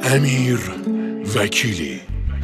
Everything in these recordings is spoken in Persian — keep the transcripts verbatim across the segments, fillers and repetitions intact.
امیر وکیلی.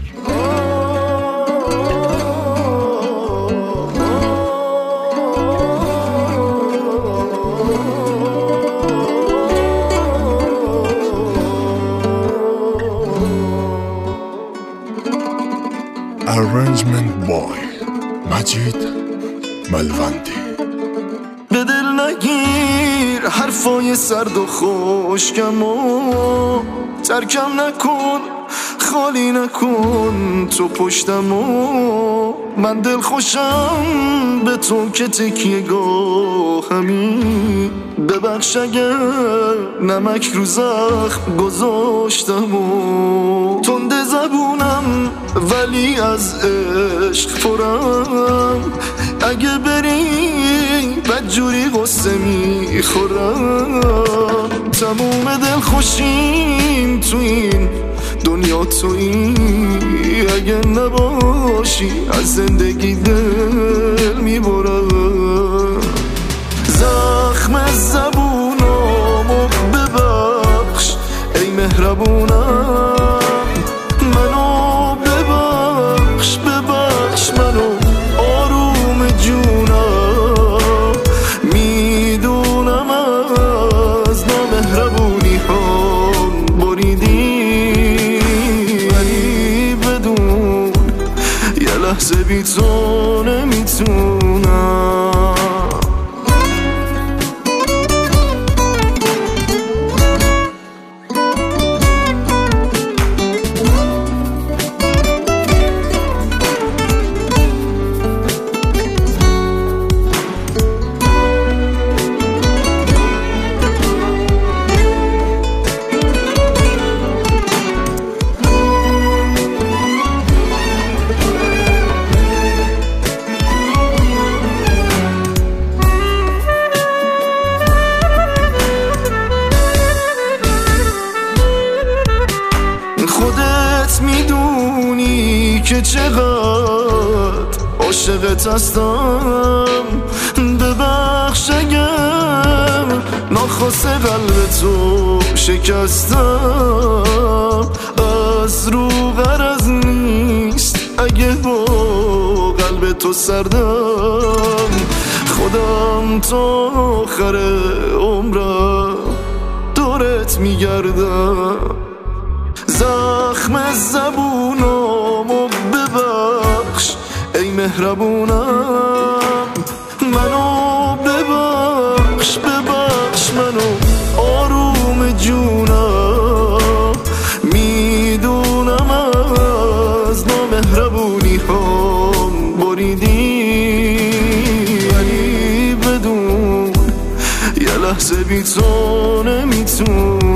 Arrangement boy مجید ملوندی. به دل نگیر حرفای سرد و خشکم و ترکم نکن، خالی نکن تو پشتم و من دل خوشم به تو که تکیه گاهمی. ببخش اگر نمک رو زخم گذاشتم و تنده زبونم ولی از عشق پرم. اگه بری بدجوری قصه میخورم. تموم دل خوشیم تو این دنیا تویی، اگه نباشی از زندگی دل میبرم. زخم زبونامو ببخش ای مهربونم، منو ببخش ببخش منو آروم جونم. میدونم از نامهربونی هم بریدی، ولی بدون یه لحظه بی تو نمیتونم. خودت میدونی که چقدر عاشقت هستم. ببخش اگر ناخواسته قلب تو شکستم. از رو غرض نیست اگه با قلب تو سردم. خودم تا آخر عمرم دورت میگردم. زخم زبونامو ببخش ای مهربونم، منو ببخش ببخش منو آروم جونم. میدونم از نامهربونی هم بریدی، ولی بدون یه لحظه بی تو نمیتونم.